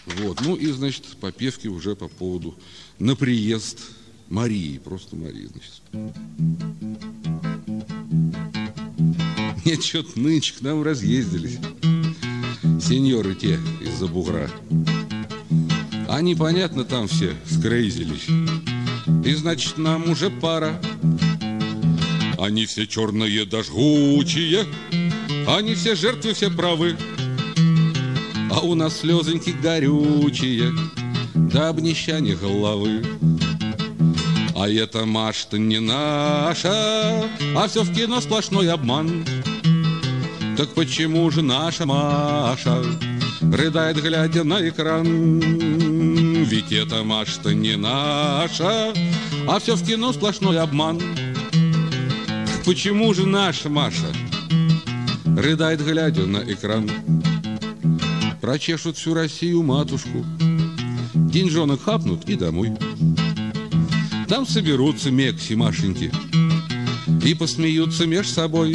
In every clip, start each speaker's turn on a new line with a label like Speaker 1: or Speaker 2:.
Speaker 1: Вот, ну и, значит, попевки уже по поводу на приезд Марии, просто Марии, значит. Нет, что-то нынче к нам разъездились сеньоры те из-за бугра. Они, понятно, там все скрейзились. И, значит, нам уже пора. Они все черные да жгучие, они все жертвы, все правы. А у нас слезоньки горючие, да обнищание головы. А эта Маша-то не наша, а все в кино сплошной обман. Так почему же наша Маша рыдает, глядя на экран? Ведь эта Маша-то не наша, а все в кино сплошной обман. Так почему же наша Маша рыдает, глядя на экран? Прочешут всю Россию матушку, деньжонок хапнут и домой. Там соберутся мекси Машеньки и посмеются меж собой.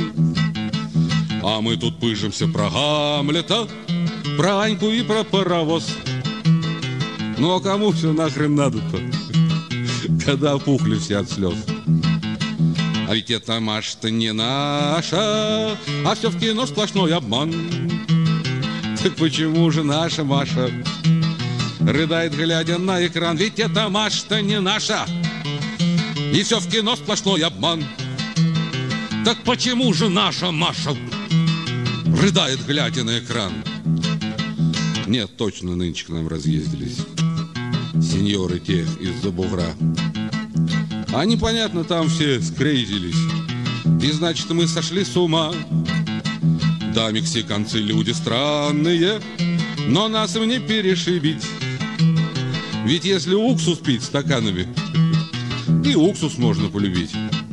Speaker 1: А мы тут пыжимся про Гамлета, про Аньку и про паровоз. Ну а кому все нахрен надо-то, когда опухли все от слез? А ведь эта Маша-то не наша, а все в кино сплошной обман. Так почему же наша Маша рыдает, глядя на экран? Ведь эта Маша-то не наша, и все в кино сплошной обман. Так почему же наша Маша рыдает, глядя на экран? Нет, точно нынче к нам разъездились сеньоры те из-за бугра. Они, понятно, там все скрейзились. И, значит, мы сошли с ума. Да, мексиканцы люди странные, но нас им не перешибить. Ведь если уксус пить стаканами, и уксус можно полюбить.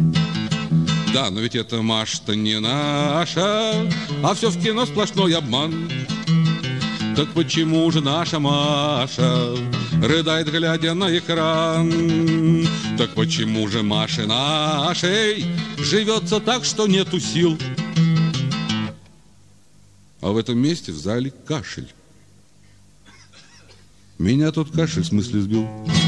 Speaker 1: Да, но ведь эта Маша-то не наша, а все в кино сплошной обман. Так почему же наша Маша рыдает, глядя на экран? Так почему же Маше нашей живется так, что нету сил? А в этом месте в зале кашель. Меня тот кашель в смысле сбил.